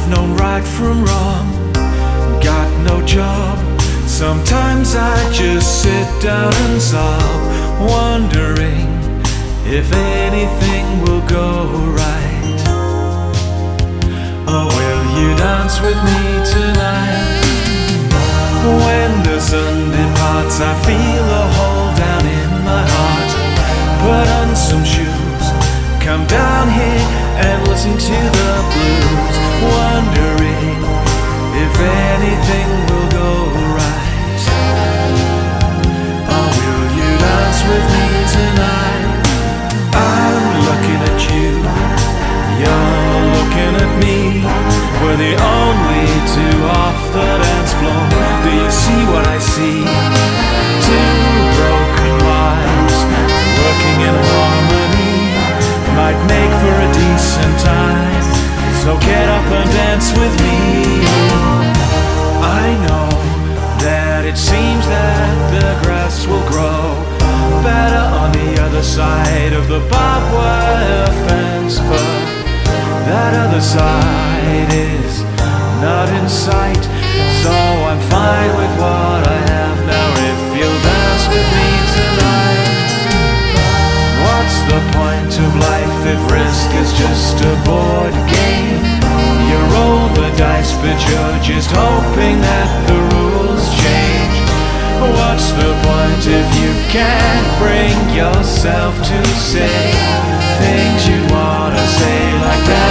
known right from wrong, got no job. Sometimes I just sit down and sob, wondering if anything will go right. Oh, will you dance with me tonight? When the sun departs, I feel a hole down in my heart. Put on some shoes, come down here and listen to the blues, wondering if anything will go right. Oh, will you dance with me tonight? I'm looking at you, you're looking at me. We're the only two off the dance floor. Do you see what I see? Two broken lives working in harmony might make for a decent time. So get up and dance with me. I know that it seems that the grass will grow better on the other side of the barbed wire fence, but that other side is not in sight. So I'm fine with what I have now if you'll dance with me tonight. What's the point of life if risk is just a board game? You roll the dice but you're just hoping that the rules change. What's the point if you can't bring yourself to say things you'd wanna say like that?